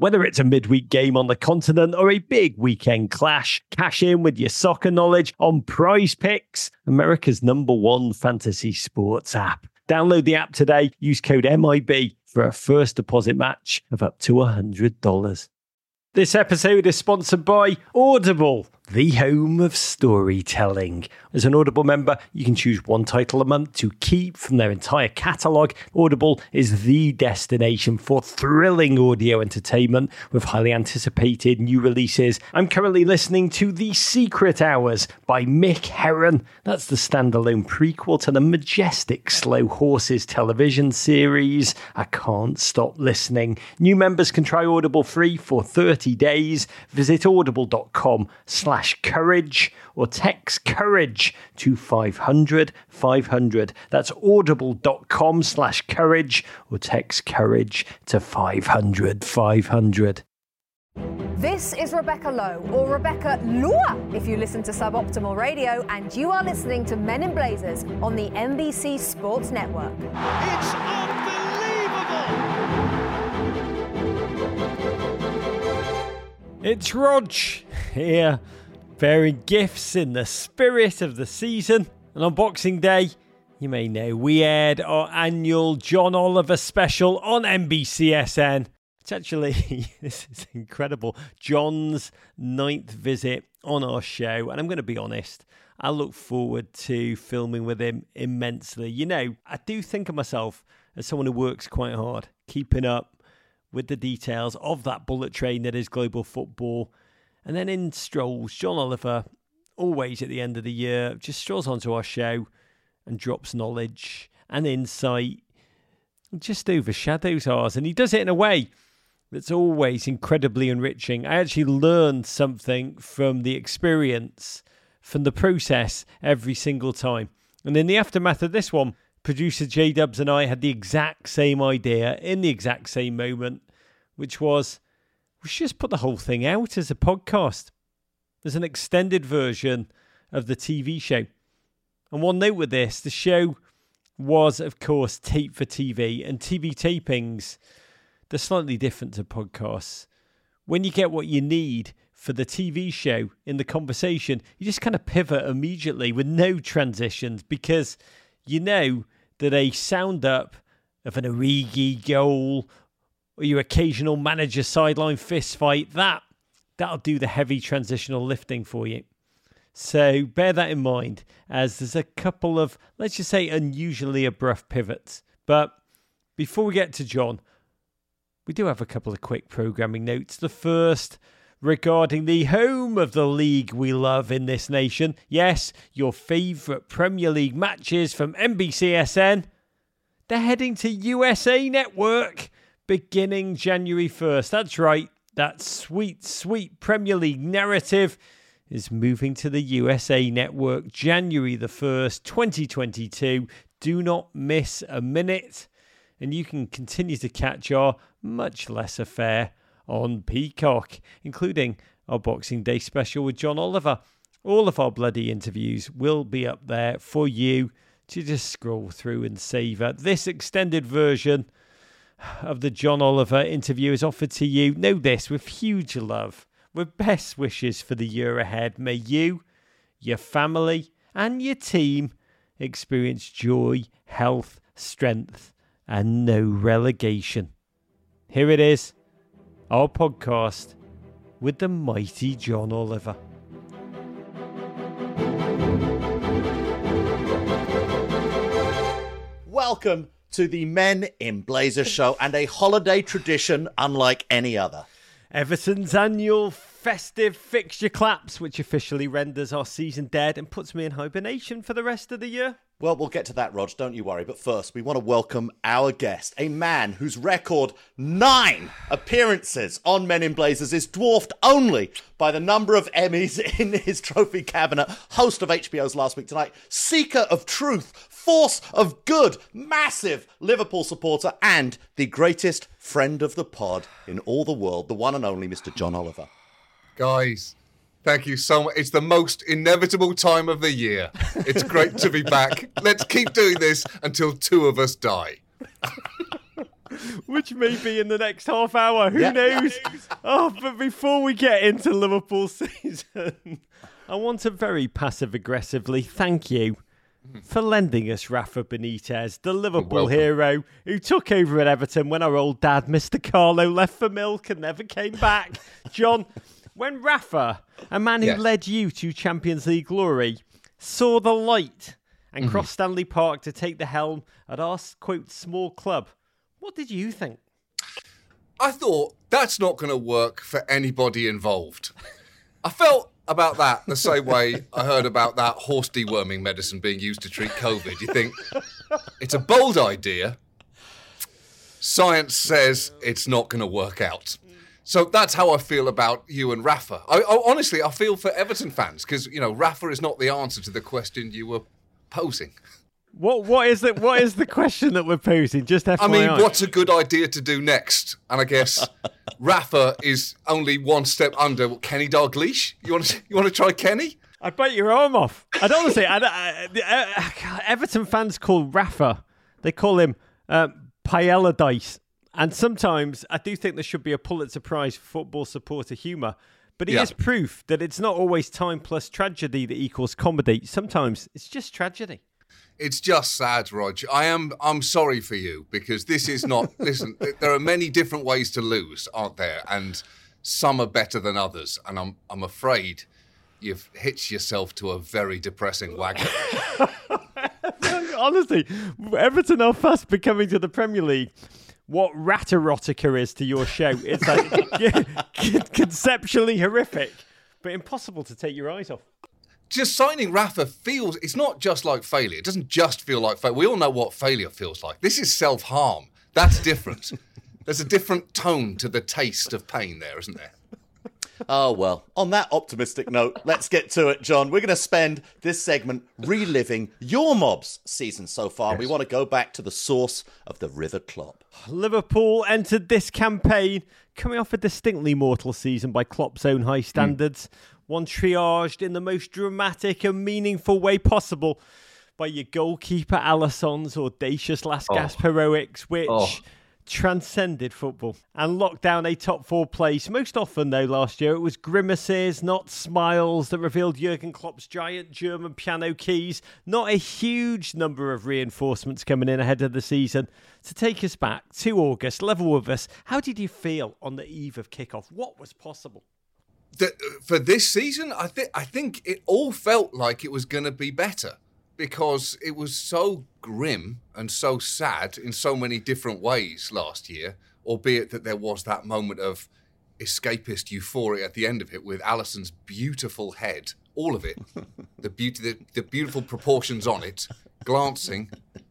Whether it's a midweek game on the continent or a big weekend clash, cash in with your soccer knowledge on Prize Picks, America's #1 fantasy sports app. Download the app today. Use code MIB for a first deposit match of up to $100. This episode is sponsored by Audible, the home of storytelling. As an Audible member, you can choose one title a month to keep from their entire catalogue. Audible is the destination for thrilling audio entertainment with highly anticipated new releases. I'm currently listening to The Secret Hours by Mick Herron. That's the standalone prequel to the majestic Slow Horses television series. I can't stop listening. New members can try Audible free for 30 days. Visit audible.com/courage or text courage to 500 500. That's audible.com/courage or text courage to 500 500. This is Rebecca Lowe, or Rebecca Lua, if you listen to Suboptimal Radio, and you are listening to Men in Blazers on the NBC Sports Network. It's unbelievable! It's Rog here, bearing gifts in the spirit of the season. And on Boxing Day, you may know, we aired our annual John Oliver special on NBCSN. It's actually, this is incredible, John's 9th visit on our show. And I'm going to be honest, I look forward to filming with him immensely. You know, I do think of myself as someone who works quite hard, keeping up with the details of that bullet train that is global football. And then in strolls, John Oliver, always at the end of the year, just strolls onto our show and drops knowledge and insight, just overshadows ours. And he does it in a way that's always incredibly enriching. I actually learned something from the experience, from the process every single time. And in the aftermath of this one, producer J-Dubs and I had the exact same idea in the exact same moment, which was, we should just put the whole thing out as a podcast. There's an extended version of the TV show. And one note with this, the show was, of course, taped for TV, and TV tapings, they're slightly different to podcasts. When you get what you need for the TV show in the conversation, you just kind of pivot immediately with no transitions, because you know that a sound up of an Origi goal or your occasional manager sideline fist fight, that'll do the heavy transitional lifting for you. So bear that in mind, as there's a couple of, let's just say, unusually abrupt pivots. But before we get to John, we do have a couple of quick programming notes. The first regarding the home of the league we love in this nation. Yes, your favourite Premier League matches from NBCSN. They're heading to USA Network beginning January 1st. That's right, that sweet, sweet Premier League narrative is moving to the USA Network January the 1st, 2022. Do not miss a minute. And you can continue to catch our much lesser fare on Peacock, including our Boxing Day special with John Oliver. All of our bloody interviews will be up there for you to just scroll through and savour. This extended version of the John Oliver interview is offered to you, know this, with huge love, with best wishes for the year ahead. May you, your family and your team experience joy, health, strength and no relegation. Here it is, our podcast with the mighty John Oliver. Welcome to the Men in Blazers show, and a holiday tradition unlike any other. Everton's annual festive fixture claps, which officially renders our season dead and puts me in hibernation for the rest of the year. Well, we'll get to that, Rog, don't you worry. But first, we want to welcome our guest, a man whose record 9 appearances on Men in Blazers is dwarfed only by the number of Emmys in his trophy cabinet, host of HBO's Last Week Tonight, seeker of truth, force of good, massive Liverpool supporter, and the greatest friend of the pod in all the world, the one and only Mr. John Oliver. Guys, thank you so much. It's the most inevitable time of the year. It's great to be back. Let's keep doing this until 2 of us die. which may be in the next half hour. Who knows? Oh, but before we get into Liverpool season, I want to very passive-aggressively thank you for lending us Rafa Benitez, the Liverpool hero who took over at Everton when our old dad, Mr. Carlo, left for milk and never came back. John, when Rafa, a man who led you to Champions League glory, saw the light and crossed Stanley Park to take the helm at our, quote, small club, what did you think? I thought, that's not going to work for anybody involved. I felt about that the same way I heard about that horse deworming medicine being used to treat COVID. You think, it's a bold idea. Science says it's not going to work out. So that's how I feel about you and Rafa. Honestly, I feel for Everton fans because, Rafa is not the answer to the question you were posing. What is the question that we're posing? Just FYI. I mean, what's a good idea to do next? And I guess Rafa is only one step under Kenny Dalglish. You want to try Kenny? I'd bite your arm off. I'd honestly. Everton fans call Rafa. They call him Paella Dice. And sometimes I do think there should be a Pulitzer Prize for football supporter humour. But he is proof that it's not always time plus tragedy that equals comedy. Sometimes it's just tragedy. It's just sad, Rog. I'm sorry for you because this is not... Listen, there are many different ways to lose, aren't there? And some are better than others. And I'm afraid you've hitched yourself to a very depressing wagon. Honestly, Everton are fast becoming to the Premier League what Rat-erotica is to your show. It's like conceptually horrific, but impossible to take your eyes off. Just signing Rafa feels, it's not just like failure. It doesn't just feel like failure. We all know what failure feels like. This is self-harm. That's different. There's a different tone to the taste of pain there, isn't there? Oh, well, on that optimistic note, let's get to it, John. We're going to spend this segment reliving your Mob's season so far. Yes. We want to go back to the source of the River Klopp. Liverpool entered this campaign coming off a distinctly mortal season by Klopp's own high standards. One triaged in the most dramatic and meaningful way possible by your goalkeeper Alisson's audacious last-gasp heroics, which transcended football and locked down a top four place. Most often, though, last year, it was grimaces, not smiles, that revealed Jurgen Klopp's giant German piano keys. Not a huge number of reinforcements coming in ahead of the season. To take us back to August, level with us, how did you feel on the eve of kickoff? What was possible? For this season, I think it all felt like it was going to be better because it was so grim and so sad in so many different ways last year, albeit that there was that moment of escapist euphoria at the end of it with Alisson's beautiful head, all of it, the beautiful proportions on it, glancing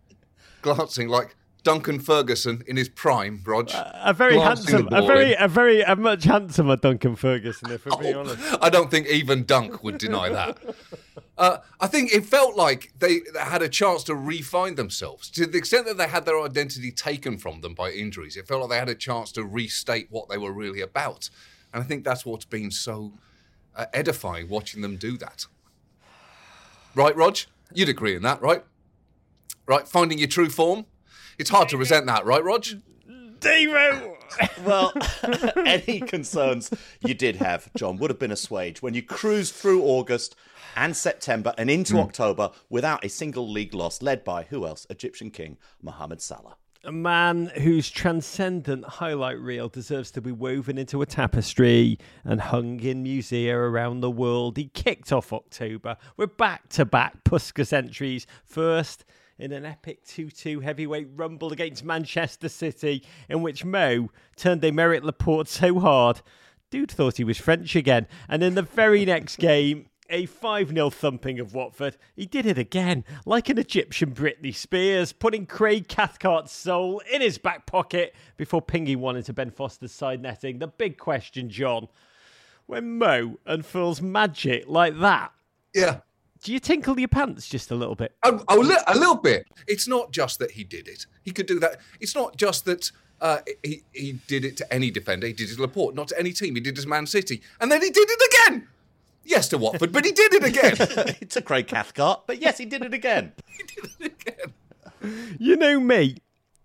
like Duncan Ferguson in his prime, Rog. A very handsome, a much handsomer Duncan Ferguson, if we're being honest. I don't think even Dunk would deny that. I think it felt like they had a chance to re-find themselves. To the extent that they had their identity taken from them by injuries, it felt like they had a chance to restate what they were really about. And I think that's what's been so edifying, watching them do that. Right, Rog? You'd agree in that, right? Right, finding your true form? It's hard to resent that, right, Rog? Demo! Well, any concerns you did have, John, would have been assuaged when you cruised through August and September and into October without a single league loss, led by, who else? Egyptian King Mohamed Salah. A man whose transcendent highlight reel deserves to be woven into a tapestry and hung in musea around the world. He kicked off October with back-to-back Puskas entries. First, in an epic 2-2 heavyweight rumble against Manchester City, in which Mo turned Aymeric Laporte so hard, dude thought he was French again. And in the very next game, a 5-0 thumping of Watford. He did it again, like an Egyptian Britney Spears, putting Craig Cathcart's soul in his back pocket before pinging one into Ben Foster's side netting. The big question, John, when Mo unfurls magic like that, do you tinkle your pants just a little bit? A little bit. It's not just that he did it. He could do that. It's not just that he did it to any defender. He did it to Laporte, not to any team. He did it to Man City. And then he did it again. Yes, to Watford, but he did it again. It's a Craig Cathcart, but yes, he did it again. He did it again. You know me.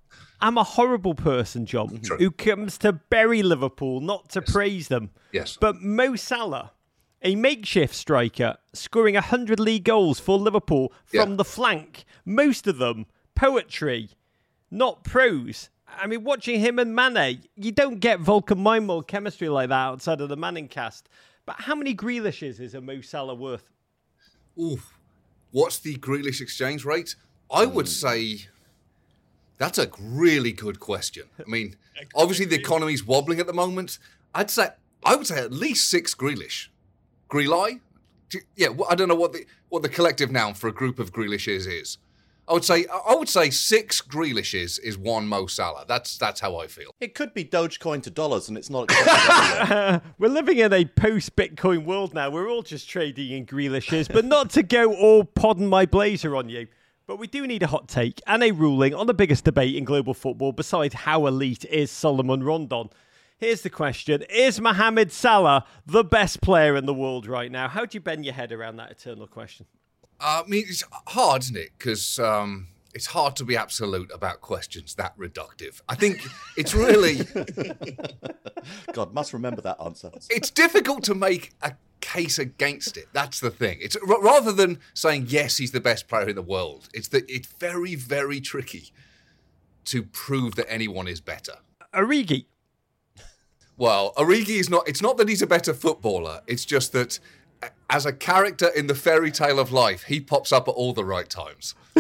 I'm a horrible person, John, who comes to bury Liverpool, not to praise them. Yes. But Mo Salah, a makeshift striker, scoring 100 league goals for Liverpool from the flank, most of them poetry, not prose. I mean, watching him and Mane, you don't get Vulcan mind mold chemistry like that outside of the Manning cast. But how many Grealishes is a Mo Salah worth? Ooh, what's the Grealish exchange rate? I would say that's a really good question. I mean, obviously the economy's wobbling at the moment. I would say at least 6 Grealish. Greeley? Yeah, I don't know what the collective noun for a group of Grealishes is. I would say 6 Grealishes is 1 Mo Salah. That's how I feel. It could be Dogecoin to dollars, and it's not accepted. We're living in a post-Bitcoin world now. We're all just trading in Grealishes, but not to go all pardon my blazer on you. But we do need a hot take and a ruling on the biggest debate in global football besides how elite is Solomon Rondon. Here's the question. Is Mohamed Salah the best player in the world right now? How do you bend your head around that eternal question? I mean, it's hard, isn't it? Because it's hard to be absolute about questions that reductive. I think it's really... God, must remember that answer. It's difficult to make a case against it. That's the thing. It's rather than saying, yes, he's the best player in the world, it's very, very tricky to prove that anyone is better. Origi. Well, Origi is not... It's not that he's a better footballer. It's just that as a character in the fairy tale of life, he pops up at all the right times. By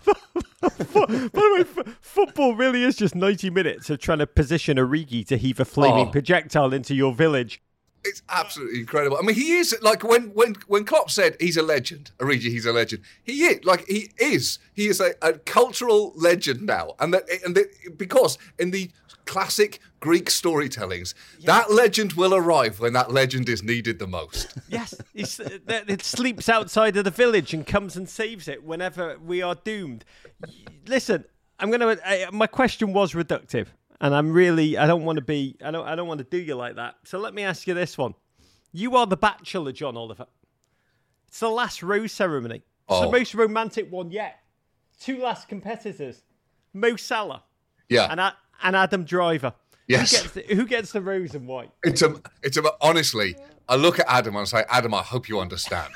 the way, football really is just 90 minutes of trying to position Origi to heave a flaming projectile into your village. It's absolutely incredible. I mean, he is, like, when Klopp said he's a legend, Origi, he's a legend, he is. He is a cultural legend now. Because in the classic Greek storytellings, that legend will arrive when that legend is needed the most. Yes, it sleeps outside of the village and comes and saves it whenever we are doomed. Listen, my question was reductive, and I don't want to do you like that. So let me ask you this one: you are the Bachelor, John Oliver. It's the last rose ceremony. It's the most romantic one yet. 2 last competitors: Mo Salah, and Adam Driver. Yes. Who gets the rose and why? Honestly, I look at Adam and say, Adam, I hope you understand.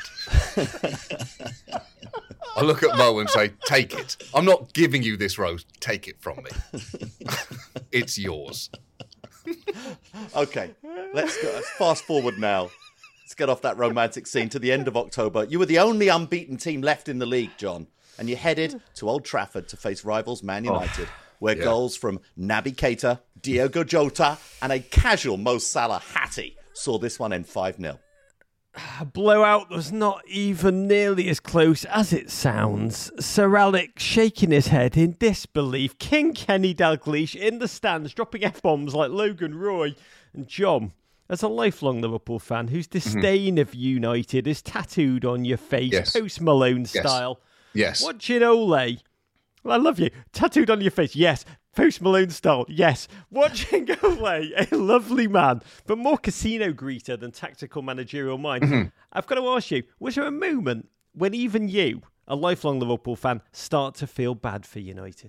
I look at Mo and say, take it. I'm not giving you this rose. Take it from me. It's yours. Okay, let's fast forward now. Let's get off that romantic scene to the end of October. You were the only unbeaten team left in the league, John, and you headed to Old Trafford to face rivals Man United. Where goals from Naby Keita, Diogo Jota, and a casual Mo Salah Hattie saw this one end 5-0. A blowout was not even nearly as close as it sounds. Sir Alex shaking his head in disbelief. King Kenny Dalglish in the stands, dropping F-bombs like Logan Roy. And John, as a lifelong Liverpool fan whose disdain of United is tattooed on your face, Post Malone style. Yes. Watching Ole... I love you. Tattooed on your face, yes. Post Malone style, yes. Watching Ole, a lovely man, but more casino greeter than tactical managerial mind. I've got to ask you, was there a moment when even you, a lifelong Liverpool fan, start to feel bad for United?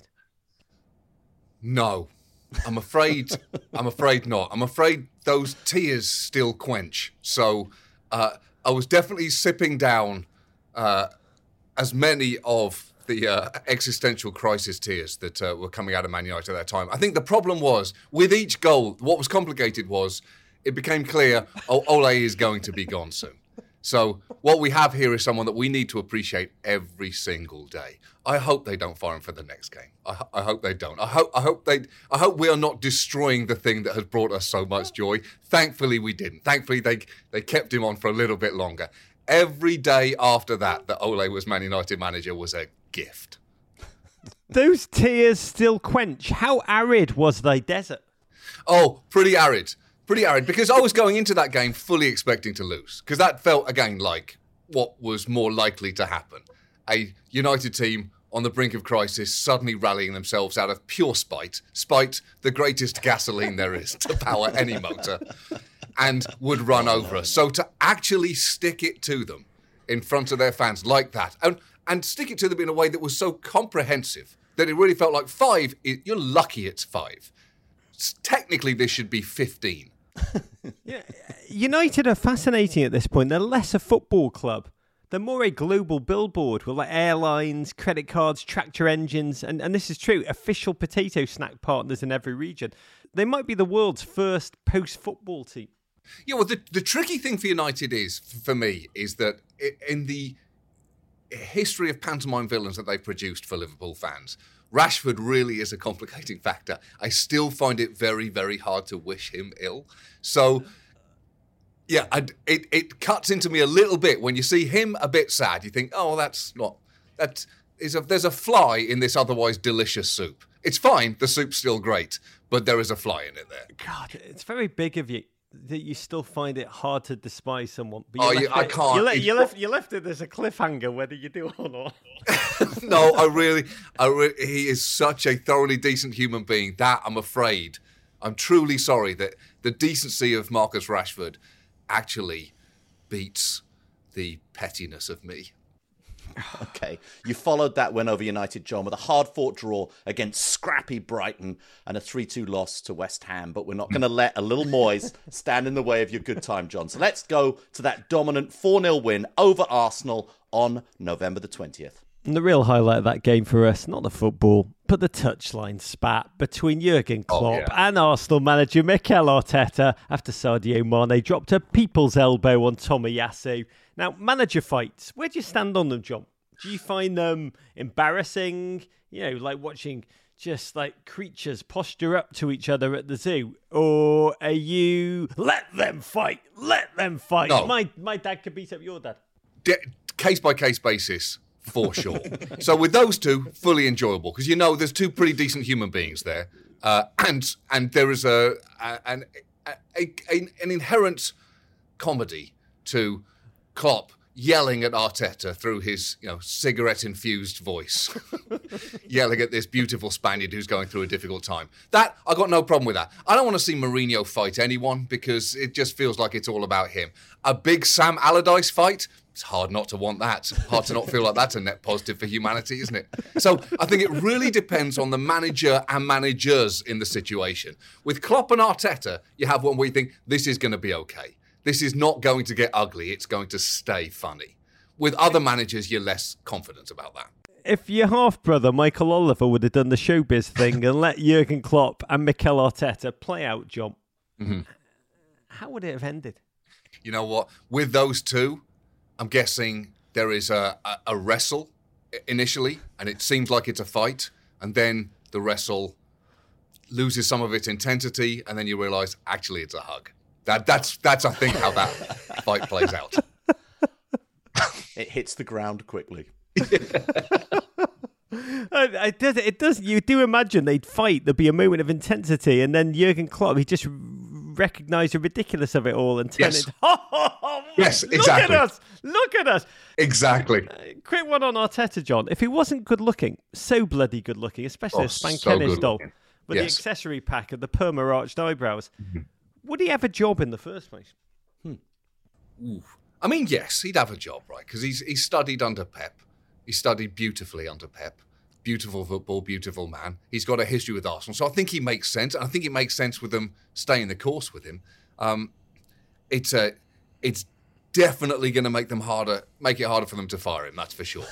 No. I'm afraid not. I'm afraid those tears still quench. So I was definitely sipping down as many of the existential crisis tears that were coming out of Man United at that time. I think the problem was, with each goal, what was complicated was it became clear, Ole is going to be gone soon. So what we have here is someone that we need to appreciate every single day. I hope they don't fire him for the next game. I hope they don't. I hope we are not destroying the thing that has brought us so much joy. Thankfully, we didn't. Thankfully, they kept him on for a little bit longer. Every day after that Ole was Man United manager was a gift. Those tears still quench. How arid was thy desert? Oh, pretty arid. Pretty arid, because I was going into that game fully expecting to lose, because that felt, again, like what was more likely to happen. A United team on the brink of crisis suddenly rallying themselves out of pure spite, the greatest gasoline there is to power any motor, and would run over us. So to actually stick it to them in front of their fans like that, and stick it to them in a way that was so comprehensive That it really felt like 5, you're lucky it's 5. Technically, this should be 15. Yeah, United are fascinating at this point. They're less a football club. They're more a global billboard with like airlines, credit cards, tractor engines, and this is true, official potato snack partners in every region. They might be the world's first post-football team. Yeah, well, the tricky thing for United is, for me, is that in the history of pantomime villains that they've produced for Liverpool fans, Rashford really is a complicating factor. I still find it very, very hard to wish him ill. So, yeah, it cuts into me a little bit when you see him a bit sad. You think, oh, there's a fly in this otherwise delicious soup. It's fine, the soup's still great, but there is a fly in it there. God, it's very big of you that you still find it hard to despise someone. But I can't. You left it as a cliffhanger, whether you do or not. No, I really, he is such a thoroughly decent human being that I'm truly sorry that the decency of Marcus Rashford actually beats the pettiness of me. Okay, you followed that win over United, John, with a hard-fought draw against scrappy Brighton and a 3-2 loss to West Ham. But we're not going to let a little noise stand in the way of your good time, John. So let's go to that dominant 4-0 win over Arsenal on November the 20th. And the real highlight of that game for us, not the football, but the touchline spat between Jurgen Klopp and Arsenal manager Mikel Arteta after Sadio Mane dropped a people's elbow on Tomiyasu. Now, manager fights, where do you stand on them, John? Do you find them embarrassing? Like watching just like creatures posture up to each other at the zoo? Or are you, let them fight? No. My dad could beat up your dad. Case-by-case basis. For sure. So with those two, fully enjoyable because there's two pretty decent human beings there, and there is an inherent comedy to Klopp yelling at Arteta through his cigarette-infused voice, yelling at this beautiful Spaniard who's going through a difficult time. That I got no problem with that. I don't want to see Mourinho fight anyone because it just feels like it's all about him. A big Sam Allardyce fight. It's hard not to want that. Hard to not feel like that's a net positive for humanity, isn't it? So I think it really depends on the manager and managers in the situation. With Klopp and Arteta, you have one where you think, this is going to be okay. This is not going to get ugly. It's going to stay funny. With other managers, you're less confident about that. If your half-brother, Michael Oliver, would have done the showbiz thing and let Jurgen Klopp and Mikel Arteta play out, John, how would it have ended? You know what? With those two, I'm guessing there is a wrestle initially, and it seems like it's a fight, and then the wrestle loses some of its intensity, and then you realise, actually, it's a hug. That's I think, how that fight plays out. It hits the ground quickly. It does. You do imagine they'd fight, there'd be a moment of intensity, and then Jurgen Klopp, he'd just recognise the ridiculous of it all and turn it. Yes, exactly. Look at us. Exactly. Quick one on Arteta, John. If he wasn't good looking, so bloody good looking, especially a Span Kenny style, with the accessory pack of the perma arched eyebrows, would he have a job in the first place? I mean, yes, he'd have a job, right? Because he's studied under Pep. He studied beautifully under Pep. Beautiful football, beautiful man. He's got a history with Arsenal. So I think he makes sense. And I think it makes sense with them staying the course with him. It's definitely going to make it harder for them to fire him, that's for sure.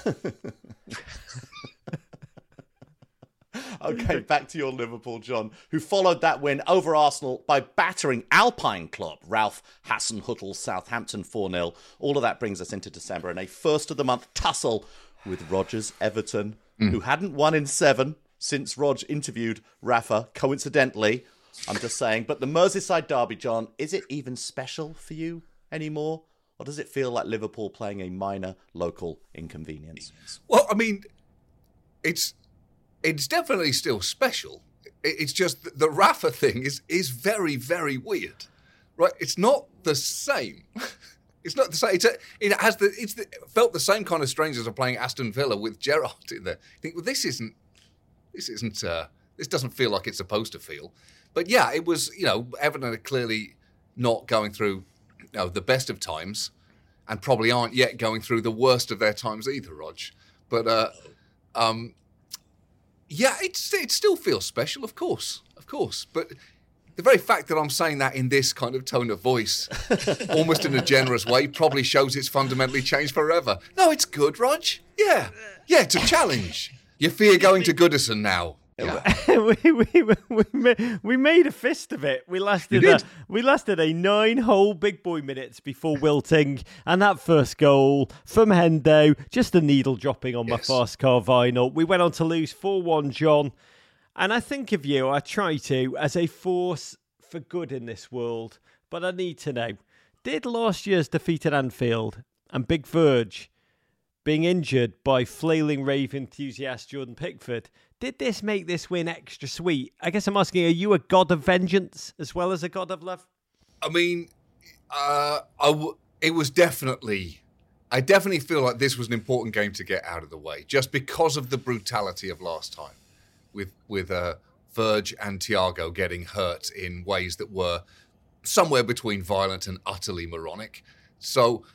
Okay, back to your Liverpool, John, who followed that win over Arsenal by battering Alpine Club, Ralph Hasenhüttl's Southampton 4-0. All of that brings us into December and a first-of-the-month tussle with Rodgers Everton, who hadn't won in 7 since Rog interviewed Rafa, coincidentally. I'm just saying. But the Merseyside derby, John, is it even special for you anymore? Or does it feel like Liverpool playing a minor local inconvenience? Well, I mean, it's definitely still special. It's just the Rafa thing is very, very weird, right? It's not the same. It's not the same. It felt the same kind of strange as playing Aston Villa with Gerrard in there. You think, well, this doesn't feel like it's supposed to feel. But yeah, it was, Everton are clearly not going through the best of times, and probably aren't yet going through the worst of their times either, Rog. But Yeah, it still feels special, of course. But the very fact that I'm saying that in this kind of tone of voice, almost in a generous way, probably shows it's fundamentally changed forever. No, it's good, Rog. Yeah, it's a challenge. You fear going to Goodison now. Yeah. we made a fist of it. We lasted a 9-hole big boy minutes before wilting, and that first goal from Hendo, just a needle dropping on my fast car vinyl. We went on to lose 4-1, John, and I think of you, I try to, as a force for good in this world, but I need to know, did last year's defeat at Anfield and Big Verge being injured by flailing rave enthusiast Jordan Pickford, did this make this win extra sweet? I guess I'm asking, are you a god of vengeance as well as a god of love? I mean, it was definitely... I definitely feel like this was an important game to get out of the way, just because of the brutality of last time, with Verge and Thiago getting hurt in ways that were somewhere between violent and utterly moronic. So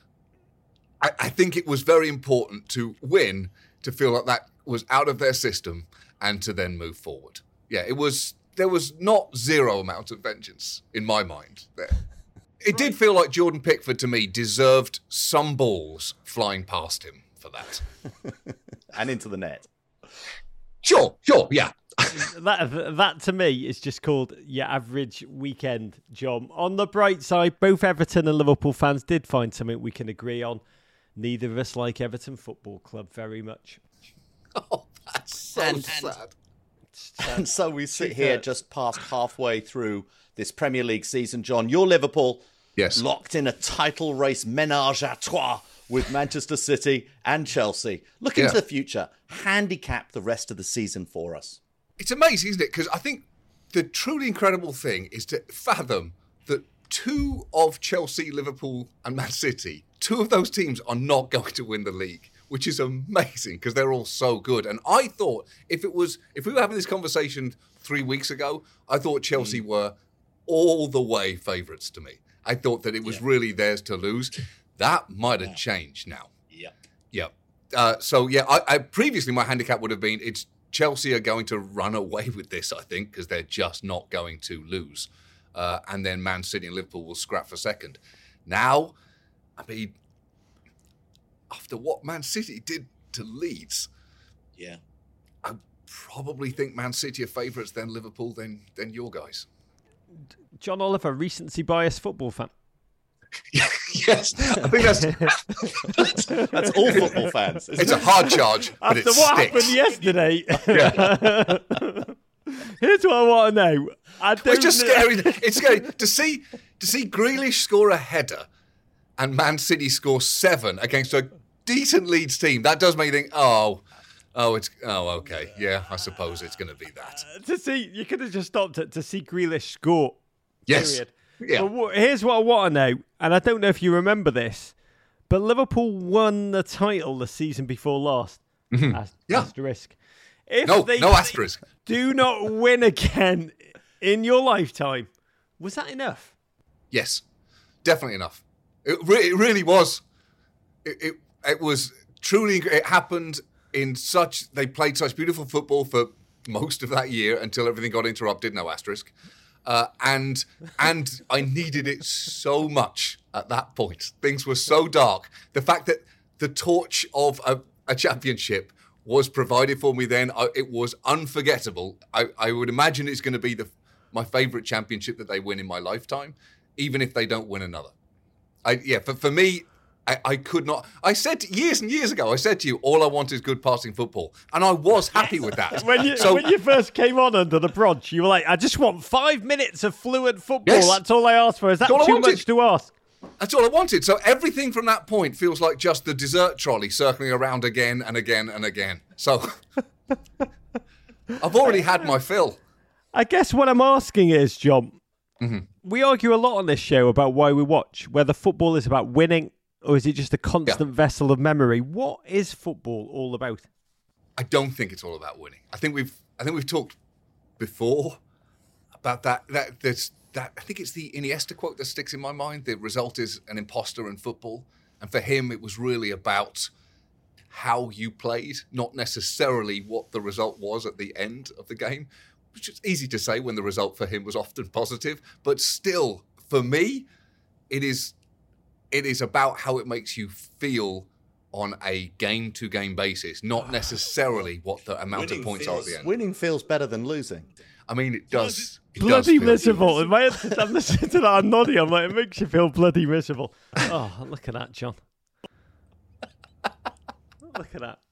I think it was very important to win, to feel like that was out of their system, and to then move forward. Yeah, there was not zero amount of vengeance in my mind there. It did feel like Jordan Pickford, to me, deserved some balls flying past him for that. And into the net. Sure, yeah. That to me is just called your average weekend, John. On the bright side, both Everton and Liverpool fans did find something we can agree on. Neither of us like Everton Football Club very much. Oh, that's so sad. And so we sit here just past halfway through this Premier League season, John. You're Liverpool, locked in a title race ménage à trois with Manchester City and Chelsea. Looking to the future, handicap the rest of the season for us. It's amazing, isn't it? Because I think the truly incredible thing is to fathom that two of Chelsea, Liverpool and Man City, two of those teams are not going to win the league, which is amazing because they're all so good. And I thought if we were having this conversation 3 weeks ago, I thought Chelsea were all the way favourites to me. I thought that it was really theirs to lose. That might have changed now. Yeah. I previously my handicap would have been it's Chelsea are going to run away with this, I think, because they're just not going to lose. And then Man City and Liverpool will scrap for second. Now, I mean, after what Man City did to Leeds, I probably think Man City are favourites, then Liverpool, then your guys. John Oliver, recency bias football fan. Yes, I think that's all football fans. It's a hard charge, but after what happened yesterday. Here's what I want to know. It's just scary. It's scary to see Grealish score a header and Man City score 7 against a decent Leeds team. That does make you think, okay, yeah, I suppose it's going to be that. To see, you could have just stopped it to see Grealish score. Yes. Period. Yeah. But here's what I want to know, and I don't know if you remember this, but Liverpool won the title the season before last. Asterisk. No asterisk. Do not win again in your lifetime. Was that enough? Yes, definitely enough. It really was. It was truly. It happened in such. They played such beautiful football for most of that year until everything got interrupted. No asterisk. And I needed it so much at that point. Things were so dark. The fact that the torch of a championship was provided for me then, it was unforgettable. I would imagine it's going to be my favourite championship that they win in my lifetime, even if they don't win another. For me, I could not. I said years and years ago, I said to you, all I want is good passing football. And I was happy with that. When you first came on under the Brodge, you were like, I just want 5 minutes of fluent football. Yes. That's all I asked for. Is that too much to ask? That's all I wanted. So everything from that point feels like just the dessert trolley circling around again and again and again. So I've already had my fill. I guess what I'm asking is, John, we argue a lot on this show about why we watch, whether football is about winning or is it just a constant vessel of memory? What is football all about? I don't think it's all about winning. I think we've talked before about that. I think it's the Iniesta quote that sticks in my mind. The result is an imposter in football, and for him, it was really about how you played, not necessarily what the result was at the end of the game, which is easy to say when the result for him was often positive. But still, for me, it is about how it makes you feel on a game-to-game basis, not necessarily what the amount of points are at the end. Winning feels better than losing. I mean, it does. Bloody miserable. In my head, I'm listening to that, I'm nodding. I'm like, it makes you feel bloody miserable. Oh, look at that, John. Look at that.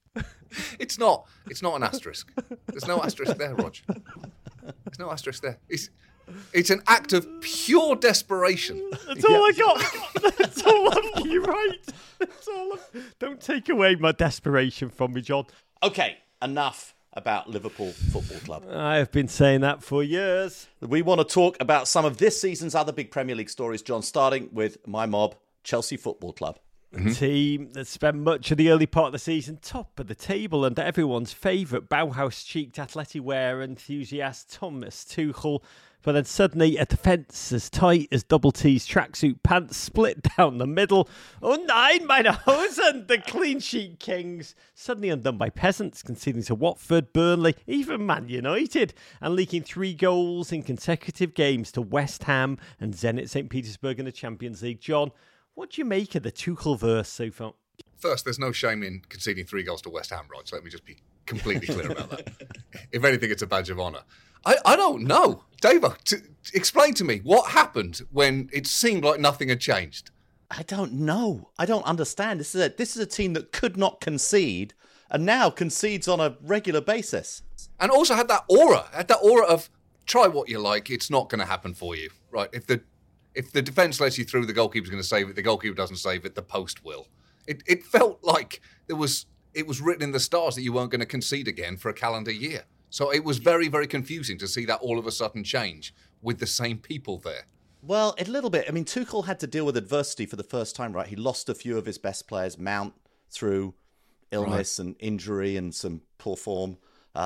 It's not an asterisk. There's no asterisk there, Rog. There's no asterisk there. It's an act of pure desperation. That's all I got. That's all of you, right? That's all. Don't take away my desperation from me, John. Okay, enough about Liverpool Football Club. I've been saying that for years. We want to talk about some of this season's other big Premier League stories, John, starting with my mob, Chelsea Football Club. A team that spent much of the early part of the season top of the table under everyone's favourite Bauhaus-cheeked athletic wear enthusiast Thomas Tuchel. But then suddenly a defence as tight as Double T's tracksuit pants split down the middle. Oh, nein, meine Hosen! The clean sheet kings suddenly undone by peasants, conceding to Watford, Burnley, even Man United, and leaking 3 goals in consecutive games to West Ham and Zenit St. Petersburg in the Champions League. John, what do you make of the Tuchel-verse so far? First, there's no shame in conceding 3 goals to West Ham, Rod, so let me just be completely clear about that. If anything, it's a badge of honour. I don't know. Dave, explain to me what happened when it seemed like nothing had changed. I don't know. I don't understand. This is a team that could not concede and now concedes on a regular basis. And also had that aura of try what you like, it's not going to happen for you. Right? If the defence lets you through, the goalkeeper's going to save it. The goalkeeper doesn't save it, the post will. It felt like it was written in the stars that you weren't going to concede again for a calendar year. So it was very, very confusing to see that all of a sudden change with the same people there. Well, a little bit. I mean, Tuchel had to deal with adversity for the first time, right? He lost a few of his best players, Mount, through illness and injury and some poor form.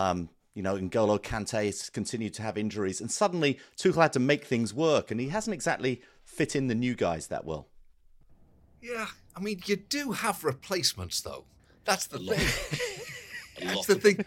N'Golo Kante has continued to have injuries. And suddenly, Tuchel had to make things work. And he hasn't exactly fit in the new guys that well. Yeah, I mean, you do have replacements, though. That's the thing. That's the thing.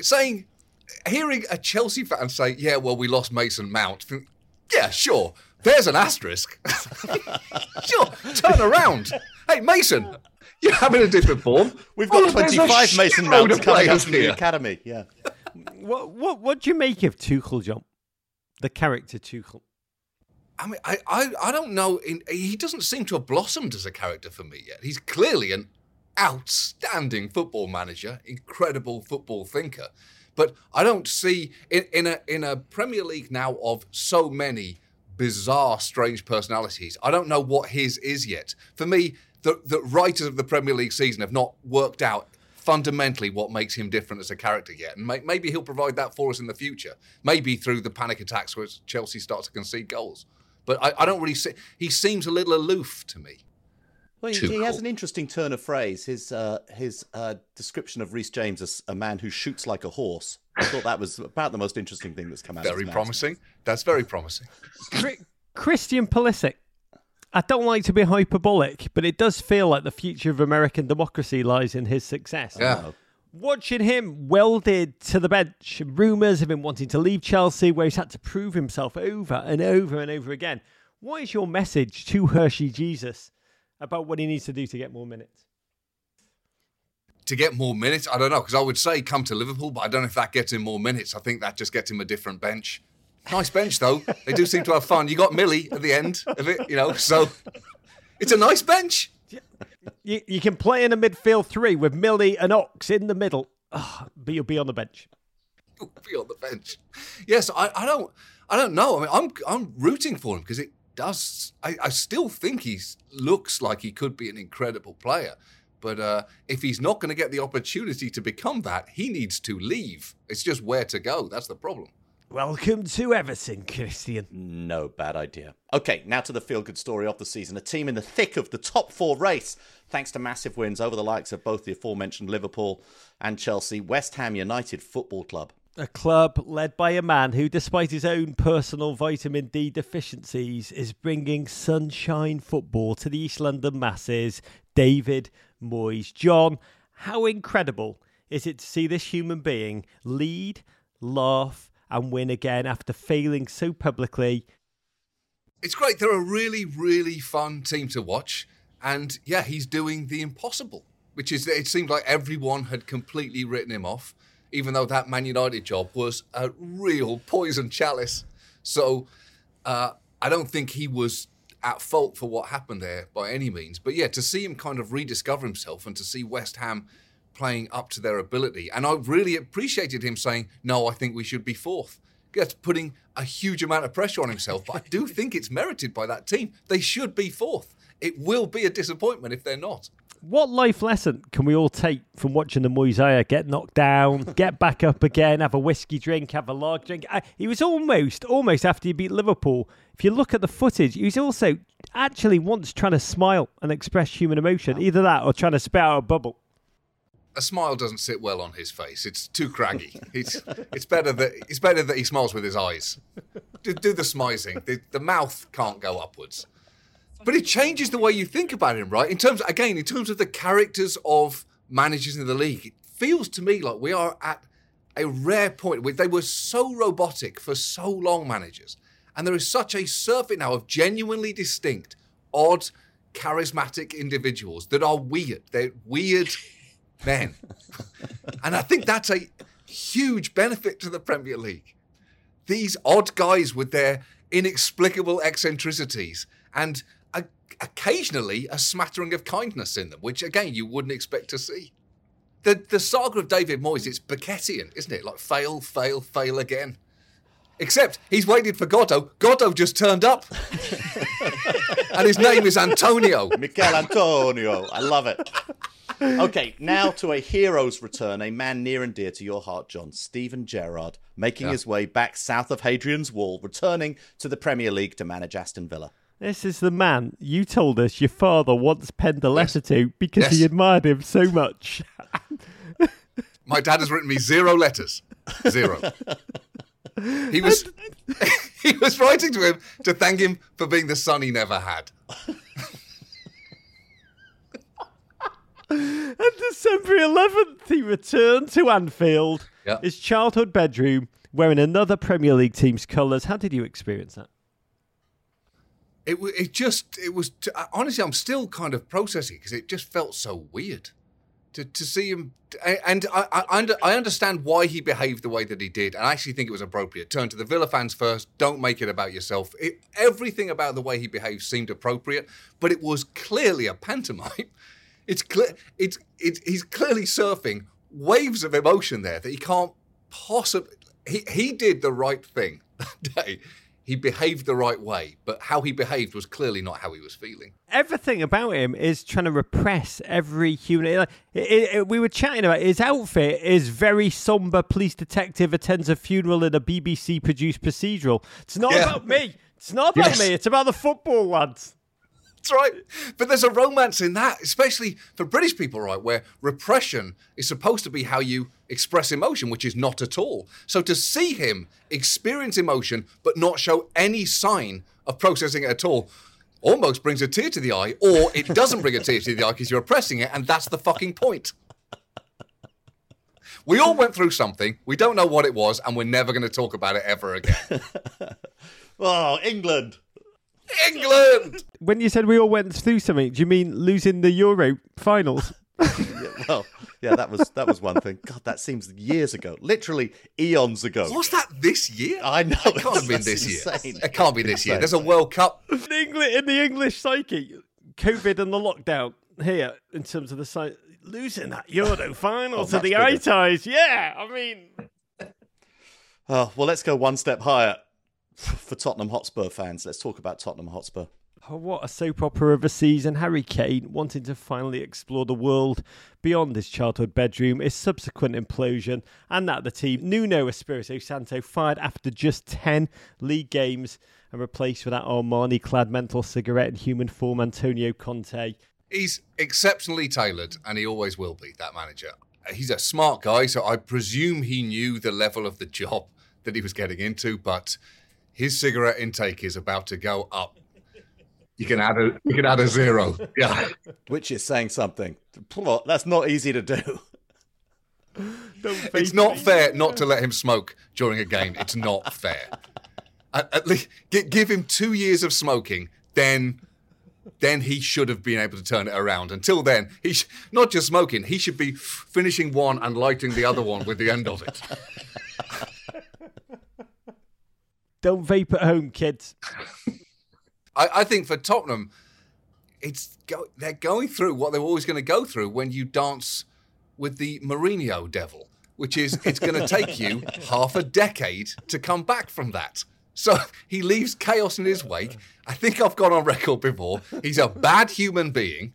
Hearing a Chelsea fan say, yeah, well, we lost Mason Mount. Yeah, sure. There's an asterisk. Sure, turn around. Hey, Mason, you're having a different form. We've got 25 Mason Mounts coming up from the academy. Yeah. What do you make of Tuchel, John? The character Tuchel. I mean, I don't know. He doesn't seem to have blossomed as a character for me yet. He's clearly an outstanding football manager, incredible football thinker. But I don't see, in a Premier League now of so many bizarre, strange personalities, I don't know what his is yet. For me, the writers of the Premier League season have not worked out fundamentally what makes him different as a character yet. And maybe he'll provide that for us in the future. Maybe through the panic attacks where Chelsea start to concede goals. But I don't really see, he seems a little aloof to me. Well, he has an interesting turn of phrase. His description of Reece James as a man who shoots like a horse. I thought that was about the most interesting thing that's come out of his mouth. Very promising. That's very promising. Christian Pulisic. I don't like to be hyperbolic, but it does feel like the future of American democracy lies in his success. Yeah. Watching him welded to the bench, rumours of him wanting to leave Chelsea, where he's had to prove himself over and over and over again. What is your message to Hershey Jesus about what he needs to do to get more minutes? To get more minutes? I don't know, because I would say come to Liverpool, but I don't know if that gets him more minutes. I think that just gets him a different bench. Nice bench, though. They do seem to have fun. You got Millie at the end of it, so it's a nice bench. You can play in a midfield 3 with Millie and Ox in the middle, but you'll be on the bench. You'll be on the bench. Yes, I don't know. I mean, I'm rooting for him because it does. I still think he looks like he could be an incredible player. But if he's not going to get the opportunity to become that, he needs to leave. It's just where to go. That's the problem. Welcome to Everton, Christian. No bad idea. Okay, now to the feel-good story of the season. A team in the thick of the top 4 race, thanks to massive wins over the likes of both the aforementioned Liverpool and Chelsea. West Ham United Football Club. A club led by a man who, despite his own personal vitamin D deficiencies, is bringing sunshine football to the East London masses, David Moyes. John, How incredible is it to see this human being lead, laugh, and win again after failing so publicly? It's great. They're a really, really fun team to watch. And yeah, he's doing the impossible, which is that it seemed like everyone had completely written him off, even though that Man United job was a real poison chalice. So I don't think he was at fault for what happened there by any means. But yeah, to see him kind of rediscover himself and to see West Ham playing up to their ability. And I really appreciated him saying, no, I think we should be fourth. That's putting a huge amount of pressure on himself. But I do think it's merited by that team. They should be fourth. It will be a disappointment if they're not. What life lesson can we all take from watching the Moisés get knocked down, get back up again, have a whiskey drink, have a lager drink? He was almost after he beat Liverpool. If you look at the footage, he was also actually once trying to smile and express human emotion. Either that or trying to spit out a bubble. A smile doesn't sit well on his face. It's too craggy. It's better that he smiles with his eyes. Do the smizing. The mouth can't go upwards. But it changes the way you think about him, right? In terms of the characters of managers in the league, it feels to me like we are at a rare point. They were so robotic for so long, managers. And there is such a surfeit now of genuinely distinct, odd, charismatic individuals that are weird. They're weird men. And I think that's a huge benefit to the Premier League. These odd guys with their inexplicable eccentricities and occasionally a smattering of kindness in them, which, again, you wouldn't expect to see. The saga of David Moyes, it's Bechettian, isn't it? Like fail, fail, fail again. Except he's waited for Godot. Godot just turned up. And his name is Antonio. Mikel Antonio. I love it. Okay, now to a hero's return, a man near and dear to your heart, John, Steven Gerrard, making his way back south of Hadrian's Wall, returning to the Premier League to manage Aston Villa. This is the man you told us your father once penned a letter to because he admired him so much. My dad has written me 0 letters. 0. He was writing to him to thank him for being the son he never had. On December 11th, he returned to Anfield, his childhood bedroom, wearing another Premier League team's colours. How did you experience that? It was honestly, I'm still kind of processing because it just felt so weird to see him. And I understand why he behaved the way that he did. And I actually think it was appropriate. Turn to the Villa fans first. Don't make it about yourself. Everything about the way he behaved seemed appropriate, but it was clearly a pantomime. It's clear. He's clearly surfing waves of emotion there that he can't possibly. He did the right thing that day. He behaved the right way, but how he behaved was clearly not how he was feeling. Everything about him is trying to repress every human. We were chatting about his outfit is very somber. Police detective attends a funeral in a BBC-produced procedural. It's not about me. It's not about me. It's about the football, lads. That's right. But there's a romance in that, especially for British people, right, where repression is supposed to be how you express emotion, which is not at all. So to see him experience emotion but not show any sign of processing it at all almost brings a tear to the eye, or it doesn't bring a tear to the eye because you're repressing it, and that's the fucking point. We all went through something, we don't know what it was, and we're never going to talk about it ever again. Oh, England! When you said we all went through something, do you mean losing the Euro finals? That was one thing. God, that seems years ago. Literally eons ago. Was that this year? I know. It can't have been this year. It can't be this year. There's a World Cup. In the English psyche, COVID and the lockdown here, in terms of the site, losing that Euro final to the Itais. Yeah, I mean. Oh, well, let's go one step higher. For Tottenham Hotspur fans, let's talk about Tottenham Hotspur. Oh, what a soap opera of a season. Harry Kane wanting to finally explore the world beyond his childhood bedroom, his subsequent implosion, and that the team, Nuno Espirito Santo, fired after just 10 league games and replaced with that Armani-clad mental cigarette in human form Antonio Conte. He's exceptionally tailored, and he always will be, that manager. He's a smart guy, so I presume he knew the level of the job that he was getting into, but his cigarette intake is about to go up You can add a zero. Yeah. Which is saying something. That's not easy to do. It's not fair not to let him smoke during a game. It's not fair. At least give him 2 years of smoking, then he should have been able to turn it around. Until then, not just smoking, he should be finishing one and lighting the other one with the end of it. Don't vape at home, kids. I think for Tottenham, they're going through what they're always going to go through when you dance with the Mourinho devil, which is it's going to take you half a decade to come back from that. So he leaves chaos in his wake. I think I've gone on record before. He's a bad human being.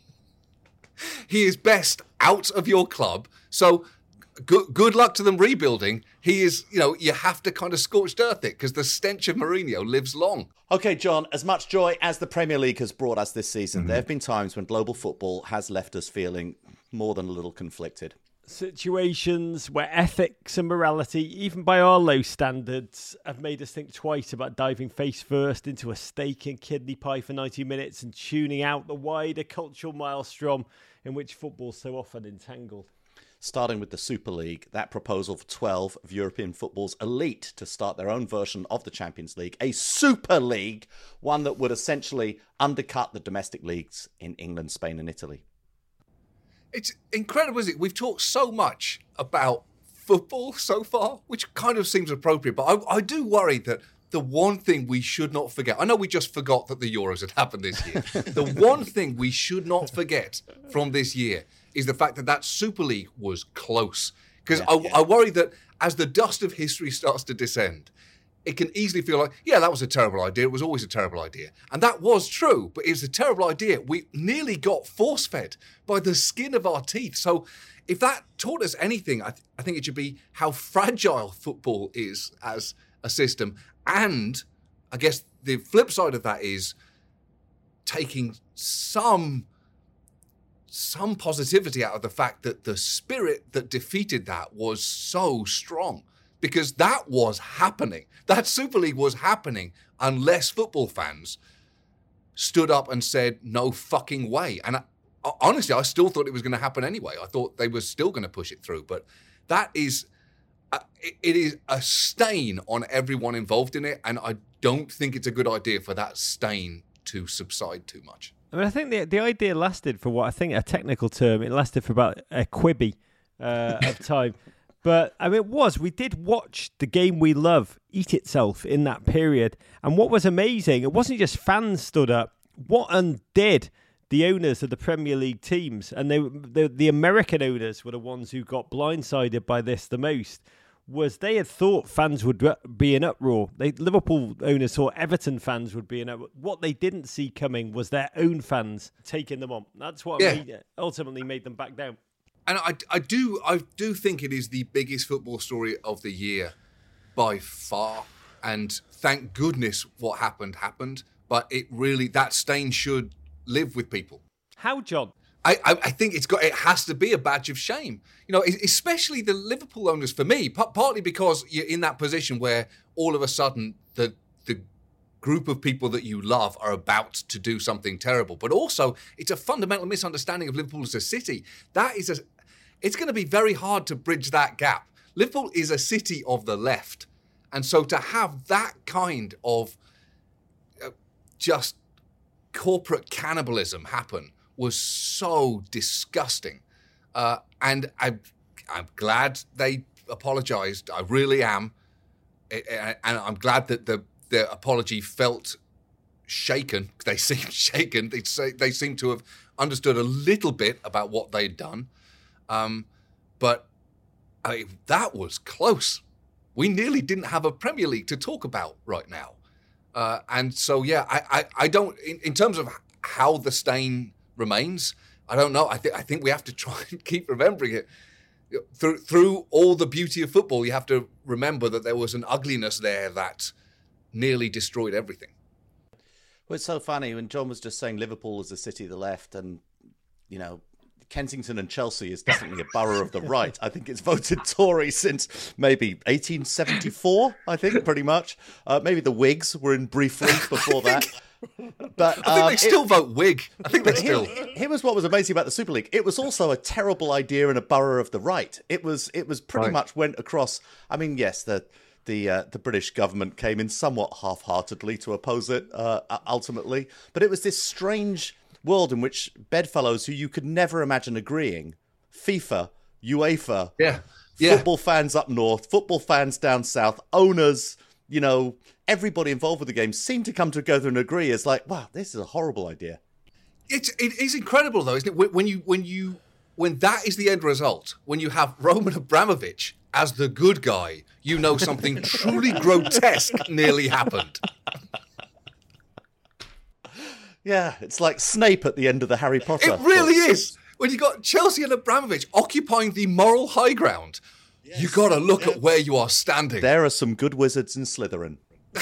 He is best out of your club. So good luck to them rebuilding. He is, you have to kind of scorched earth it because the stench of Mourinho lives long. Okay, John, as much joy as the Premier League has brought us this season, there have been times when global football has left us feeling more than a little conflicted. Situations where ethics and morality, even by our low standards, have made us think twice about diving face first into a steak and kidney pie for 90 minutes and tuning out the wider cultural maelstrom in which football's so often entangled. Starting with the Super League, that proposal for 12 of European football's elite to start their own version of the Champions League, a Super League, one that would essentially undercut the domestic leagues in England, Spain and Italy. It's incredible, isn't it? We've talked so much about football so far, which kind of seems appropriate, but I do worry that the one thing we should not forget, I know we just forgot that the Euros had happened this year. The one thing we should not forget from this year is the fact that Super League was close. Because I worry that as the dust of history starts to descend, it can easily feel like, yeah, that was a terrible idea. It was always a terrible idea. And that was true, but it was a terrible idea. We nearly got force-fed by the skin of our teeth. So if that taught us anything, I think it should be how fragile football is as a system. And I guess the flip side of that is taking some positivity out of the fact that the spirit that defeated that was so strong. Because that was happening. That Super League was happening unless football fans stood up and said, no fucking way. And honestly, I still thought it was going to happen anyway. I thought they were still going to push it through. But that is, it is a stain on everyone involved in it. And I don't think it's a good idea for that stain to subside too much. I mean, I think the idea lasted for what I think a technical term, it lasted for about a quibby of time. But I mean, we did watch the game we love eat itself in that period. And what was amazing, it wasn't just fans stood up. What undid the owners of the Premier League teams, and the American owners were the ones who got blindsided by this the most, was they had thought fans would be in uproar. Liverpool owners thought Everton fans would be in uproar. What they didn't see coming was their own fans taking them on. That's what ultimately made them back down. And I do think it is the biggest football story of the year by far. And thank goodness what happened. But it really, that stain should live with people. How, John? I think it has to be a badge of shame. Especially the Liverpool owners for me, partly because you're in that position where all of a sudden the group of people that you love are about to do something terrible. But also, it's a fundamental misunderstanding of Liverpool as a city. It's going to be very hard to bridge that gap. Liverpool is a city of the left. And so to have that kind of just corporate cannibalism happen was so disgusting. And I'm glad they apologised. I really am. And I'm glad that their apology felt shaken. They seemed shaken. They seem to have understood a little bit about what they'd done. But that was close. We nearly didn't have a Premier League to talk about right now. And so, yeah, I don't, in terms of how the stain remains, I don't know. I think we have to try and keep remembering it. Through all the beauty of football, you have to remember that there was an ugliness there that nearly destroyed everything. Well, it's so funny when John was just saying Liverpool is a city of the left, and Kensington and Chelsea is definitely a borough of the right. I think it's voted Tory since maybe 1874, I think, pretty much. Maybe the Whigs were in briefly before that. But I think they still vote Whig. I think they still. Here was what was amazing about the Super League. It was also a terrible idea in a borough of the right. It was pretty much went across. I mean, yes, the British government came in somewhat half-heartedly to oppose it ultimately, but it was this strange world in which bedfellows who you could never imagine agreeing, FIFA, UEFA, football fans up north, football fans down south, owners, everybody involved with the game seemed to come together and agree. It's like, wow, this is a horrible idea. It is incredible, though, isn't it? When that is the end result, when you have Roman Abramovich as the good guy, something truly grotesque nearly happened. Yeah, it's like Snape at the end of the Harry Potter. It really is. When you got Chelsea and Abramovich occupying the moral high ground, you got to look at where you are standing. There are some good wizards in Slytherin.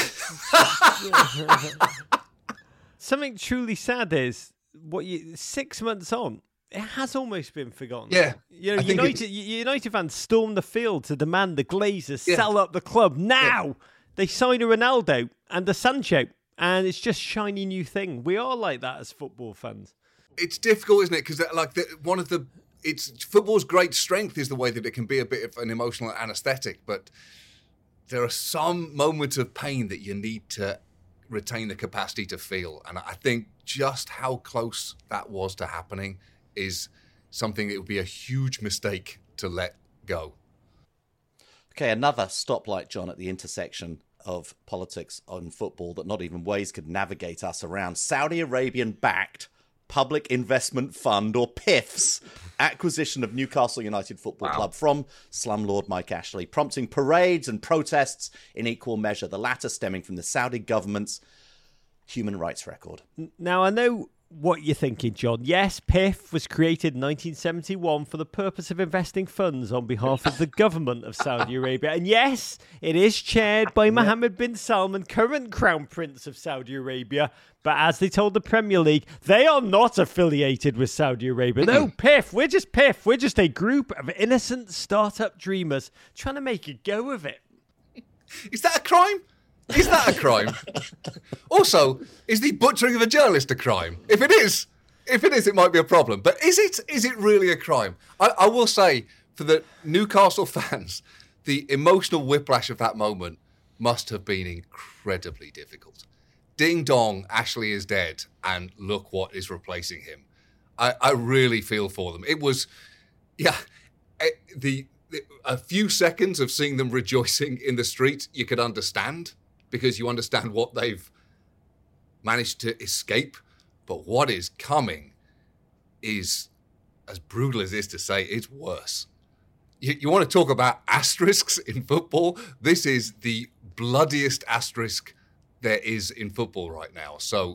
Something truly sad is 6 months on, it has almost been forgotten. Yeah. United fans stormed the field to demand the Glazers sell up the club. Now they sign a Ronaldo and a Sancho, and it's just shiny new thing. We are like that as football fans. It's difficult, isn't it? Because football's great strength is the way that it can be a bit of an emotional anaesthetic, but there are some moments of pain that you need to retain the capacity to feel. And I think just how close that was to happening is something that would be a huge mistake to let go. Okay, another stoplight, John, at the intersection of politics and football that not even Waze could navigate us around. Saudi Arabian-backed Public Investment Fund, or PIF's, acquisition of Newcastle United Football Club from slumlord Mike Ashley, prompting parades and protests in equal measure, the latter stemming from the Saudi government's human rights record. Now, I know what you're thinking, John. Yes, PIF was created in 1971 for the purpose of investing funds on behalf of the government of Saudi Arabia. And yes, it is chaired by Mohammed bin Salman, current Crown Prince of Saudi Arabia. But as they told the Premier League, they are not affiliated with Saudi Arabia. No, PIF. We're just a group of innocent startup dreamers trying to make a go of it. Is that a crime? Is that a crime? Also, is the butchering of a journalist a crime? If it is, it might be a problem. But is it really a crime? I will say, for the Newcastle fans, the emotional whiplash of that moment must have been incredibly difficult. Ding dong, Ashley is dead, and look what is replacing him. I really feel for them. It was, a few seconds of seeing them rejoicing in the street, you could understand, because you understand what they've managed to escape. But what is coming is, as brutal as it is to say, it's worse. You want to talk about asterisks in football? This is the bloodiest asterisk there is in football right now. So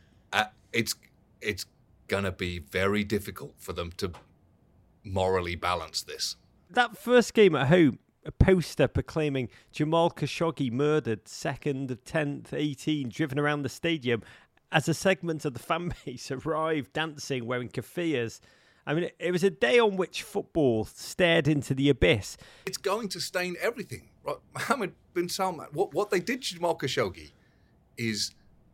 it's going to be very difficult for them to morally balance this. That first game at home, a poster proclaiming Jamal Khashoggi murdered, 2nd of 10th, 18, driven around the stadium as a segment of the fan base arrived dancing, wearing keffiyehs. I mean, it was a day on which football stared into the abyss. It's going to stain everything. Right? Mohammed bin Salman, what they did to Jamal Khashoggi is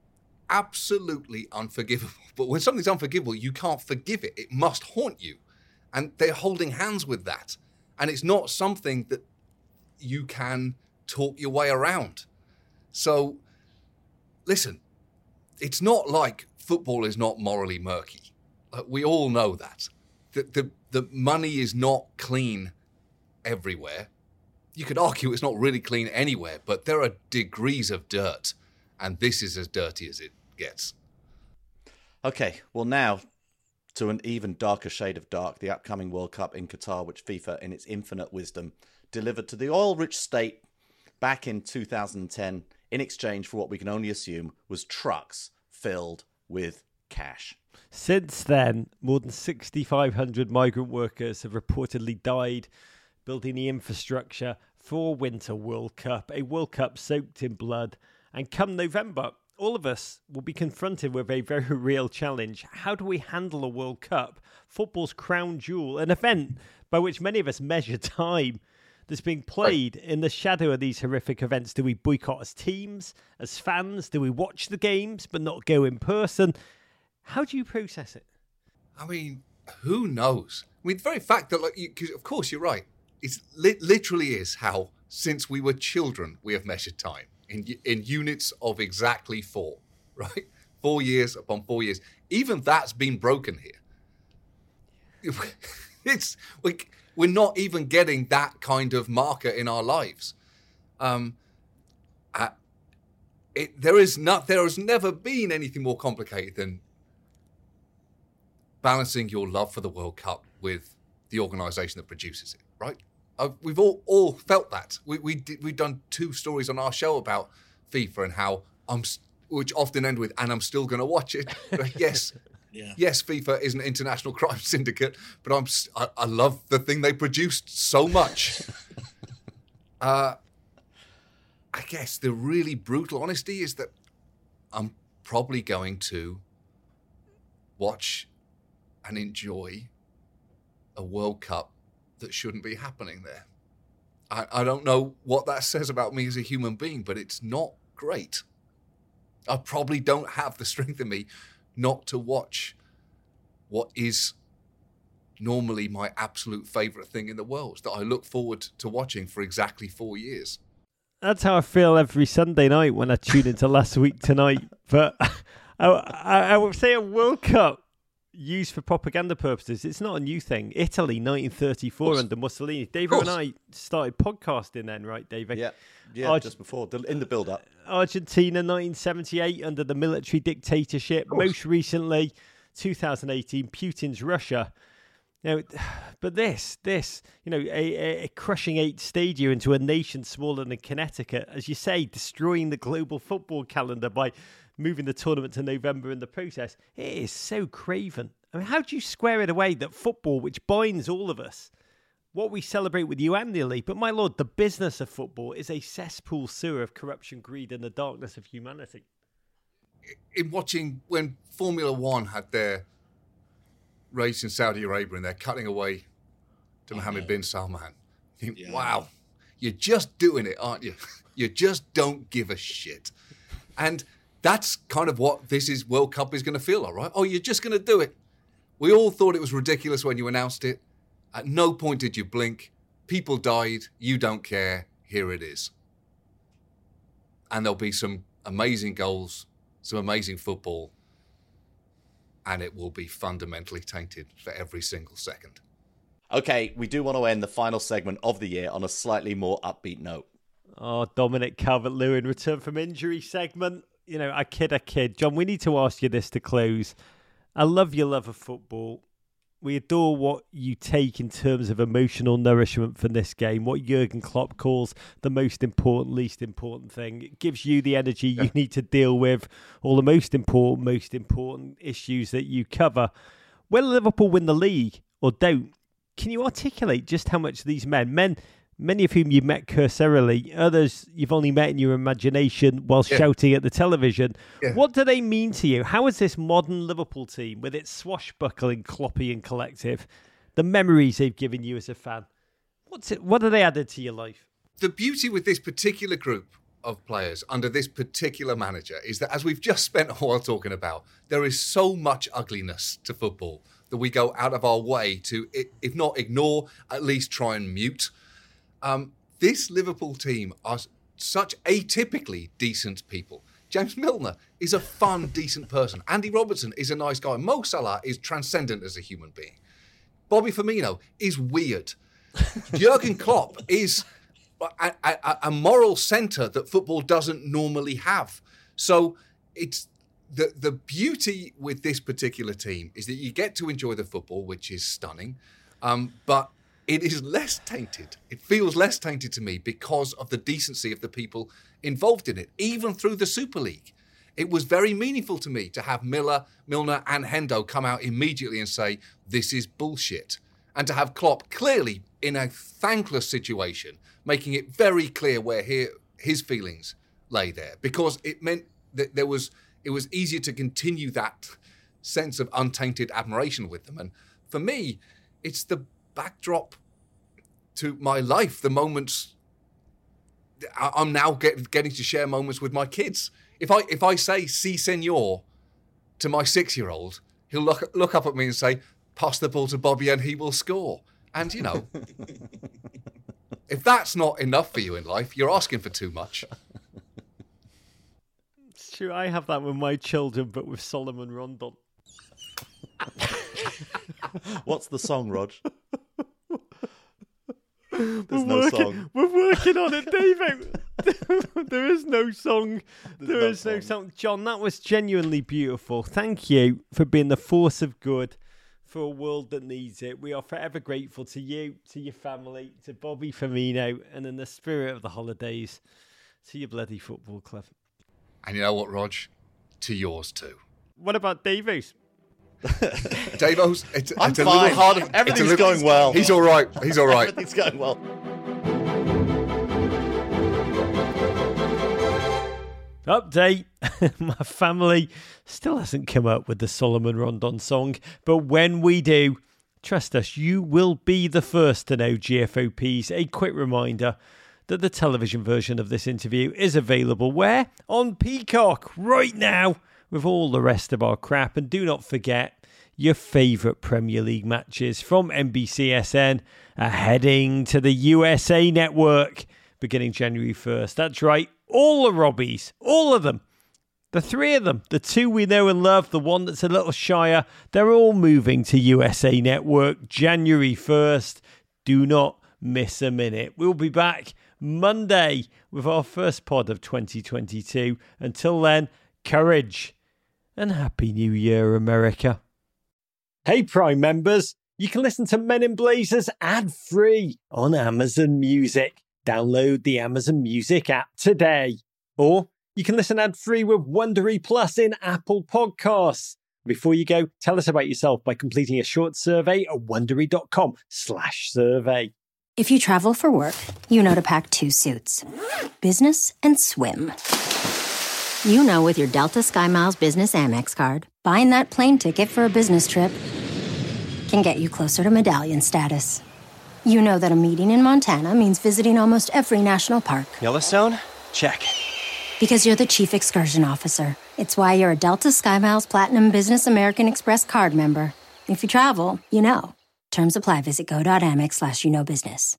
absolutely unforgivable. But when something's unforgivable, you can't forgive it. It must haunt you. And they're holding hands with that. And it's not something that you can talk your way around. So, listen, it's not like football is not morally murky. We all know that. The money is not clean everywhere. You could argue it's not really clean anywhere, but there are degrees of dirt, and this is as dirty as it gets. Okay, well now, to an even darker shade of dark, the upcoming World Cup in Qatar, which FIFA, in its infinite wisdom, delivered to the oil-rich state back in 2010 in exchange for what we can only assume was trucks filled with cash. Since then, more than 6,500 migrant workers have reportedly died building the infrastructure for Winter World Cup, a World Cup soaked in blood. And come November, all of us will be confronted with a very real challenge. How do we handle a World Cup, football's crown jewel, an event by which many of us measure time? that's being played in the shadow of these horrific events. Do we boycott as teams, as fans? Do we watch the games but not go in person? How do you process it? I mean, who knows? I mean, the very fact that, because of course you're right, it literally is how, since we were children, we have measured time in units of exactly 4, right? 4 years upon 4 years. Even that's been broken here. We're not even getting that kind of marker in our lives. There has never been anything more complicated than balancing your love for the World Cup with the organisation that produces it, right? We've all felt that. We've done 2 stories on our show about FIFA and how which often end with, and I'm still going to watch it. Yes, yeah. Yes, FIFA is an international crime syndicate, but I love the thing they produced so much. I guess the really brutal honesty is that I'm probably going to watch and enjoy a World Cup that shouldn't be happening there. I don't know what that says about me as a human being, but it's not great. I probably don't have the strength in me not to watch what is normally my absolute favourite thing in the world, that I look forward to watching for exactly 4 years. That's how I feel every Sunday night when I tune into Last Week Tonight. But I would say a World Cup used for propaganda purposes, it's not a new thing. Italy, 1934 under Mussolini. David and I started podcasting then, right, David? Yeah, just before, in the build-up. Argentina, 1978 under the military dictatorship. Most recently, 2018, Putin's Russia. Now, but this, a crushing 8 stadia into a nation smaller than Connecticut, as you say, destroying the global football calendar by moving the tournament to November in the process. It is so craven. I mean, how do you square it away that football, which binds all of us, what we celebrate with you annually, but my lord, the business of football is a cesspool sewer of corruption, greed, and the darkness of humanity? In watching when Formula One had their race in Saudi Arabia and they're cutting away to Mohammed bin Salman, you think, wow, you're just doing it, aren't you? You just don't give a shit. And that's kind of what this World Cup is going to feel like, right? Oh, you're just going to do it. We all thought it was ridiculous when you announced it. At no point did you blink. People died. You don't care. Here it is. And there'll be some amazing goals, some amazing football, and it will be fundamentally tainted for every single second. Okay, we do want to end the final segment of the year on a slightly more upbeat note. Oh, Dominic Calvert-Lewin, return from injury segment. You know, I kid. John, we need to ask you this to close. I love your love of football. We adore what you take in terms of emotional nourishment from this game, what Jurgen Klopp calls the most important, least important thing. It gives you the energy you need to deal with all the most important issues that you cover. Will Liverpool win the league or don't? Can you articulate just how much these men, many of whom you've met cursorily, others you've only met in your imagination while shouting at the television. Yeah. What do they mean to you? How is this modern Liverpool team, with its swashbuckling, Kloppian collective, the memories they've given you as a fan, what have they added to your life? The beauty with this particular group of players under this particular manager is that, as we've just spent a while talking about, there is so much ugliness to football that we go out of our way to, if not ignore, at least try and mute. This Liverpool team are such atypically decent people. James Milner is a fun, decent person. Andy Robertson is a nice guy. Mo Salah is transcendent as a human being. Bobby Firmino is weird. Jurgen Klopp is a moral centre that football doesn't normally have. So it's the beauty with this particular team is that you get to enjoy the football, which is stunning, but it is less tainted. It feels less tainted to me because of the decency of the people involved in it, even through the Super League. It was very meaningful to me to have Milner and Hendo come out immediately and say, this is bullshit. And to have Klopp clearly in a thankless situation, making it very clear where his feelings lay there. Because it meant that it was easier to continue that sense of untainted admiration with them. And for me, it's the backdrop to my life, the moments I'm now getting to share moments with my kids. If I say "Si, senor" to my 6-year-old, he'll look up at me and say, "Pass the ball to Bobby and he will score." And, you know, if that's not enough for you in life, you're asking for too much. It's true, I have that with my children, but with Solomon Rondon. What's the song, Rog? There's no song. We're working on it, David. There is no song. There is no song. John, that was genuinely beautiful. Thank you for being the force of good for a world that needs it. We are forever grateful to you, to your family, to Bobby Firmino, and in the spirit of the holidays, to your bloody football club. And you know what, Rog? To yours too. What about Davies? Davo's, it's I'm a fine. little harder. Everything's going well. He's all right. He's all right. Everything's going well. Update. My family still hasn't come up with the Solomon Rondon song, but when we do, trust us, you will be the first to know GFOPs. A quick reminder that the television version of this interview is available where? On Peacock right now, with all the rest of our crap. And do not forget, your favourite Premier League matches from NBCSN are heading to the USA Network beginning January 1st. That's right, all the Robbies, all of them. The 3 of them, the 2 we know and love, the one that's a little shyer, they're all moving to USA Network January 1st. Do not miss a minute. We'll be back Monday with our first pod of 2022. Until then, courage and Happy New Year, America. Hey, Prime members, you can listen to Men in Blazers ad-free on Amazon Music. Download the Amazon Music app today. Or you can listen ad-free with Wondery Plus in Apple Podcasts. Before you go, tell us about yourself by completing a short survey at Wondery.com/survey. If you travel for work, you know to pack 2 suits. Business and swim. You know with your Delta SkyMiles Business Amex card, buying that plane ticket for a business trip can get you closer to medallion status. You know that a meeting in Montana means visiting almost every national park. Yellowstone? Check. Because you're the chief excursion officer. It's why you're a Delta SkyMiles Platinum Business American Express card member. If you travel, you know. Terms apply. Visit go.amex/you-know-business.